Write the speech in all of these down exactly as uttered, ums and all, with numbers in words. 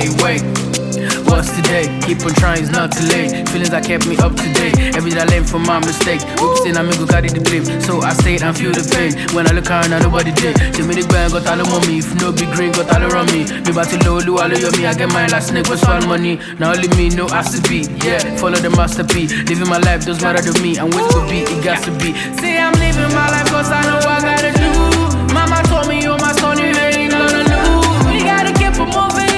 wait, wait. What's today? Keep on trying, it's not too late. Feelings that kept me up to date. Every day I learn from my mistakes. Oops, then I'm gonna carry the blame. So I stayed and feel the pain. When I look around, I nobody did. Jimmy the band got all on me. If no big green, got all around me. Me about to low, low, all of me. I get mine like snake, was all money. Now only me, no has to be. Yeah, follow the masterpiece. Living my life, doesn't matter to me. And what's to be, it got to be. Say I'm living my life cause I know what I gotta do. Mama told me, oh my son, you ain't gonna lose. We gotta keep on moving.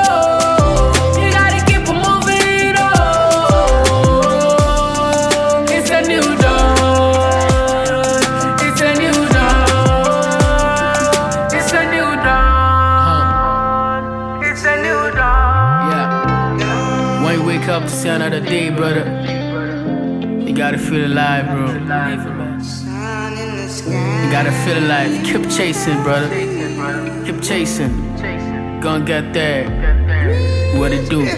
Wake up to see another day, brother. You gotta feel alive, bro. You gotta feel alive. Keep chasing, brother. Keep chasing. Gonna get there. What it do?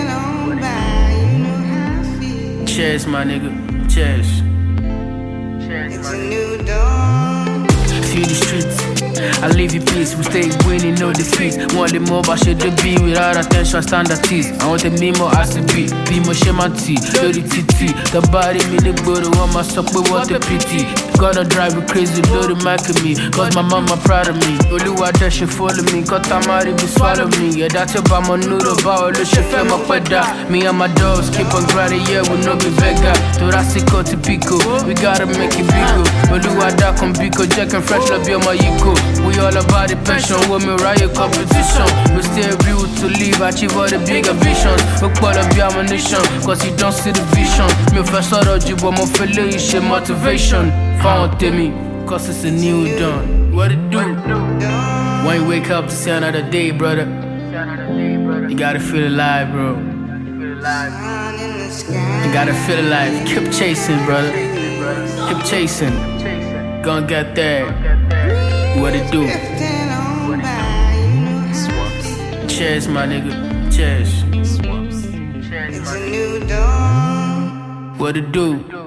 Cheers, my nigga. Cheers. It's a new dawn. Feel the streets. I live in peace, we stay winning, no defeats. Want the more, but should be without attention, standard teeth. I want the memo as to be, be more shamanti, dirty titi. The body, me the body, want my suck, but what a pity. Gotta drive me crazy, blow the mic at me, cause my mama proud of me. Only what that she follow me, cause Tamari be swallow me. Yeah, that's about my noodle, bow, look, she feel my queda. Me and my dogs keep on grinding, yeah, we no be beggar. Thoracico to pico, we gotta make it bigger. Only what that come pico, Jack and fresh, love your my eco. We all about the passion, with me riot competition. We stay real to live, achieve all the big ambitions. We call up your ammunition, cause you don't see the vision. Me first saw the job, but my fellow is your motivation. Found me, cause it's a new dawn. What it do? When you wake up to see another day, brother, you gotta feel alive, bro. You gotta feel alive. Keep chasing, brother. Keep chasing. Gonna get there. What it do? Cheers, my nigga. Cheers. It's a new dawn. What it do?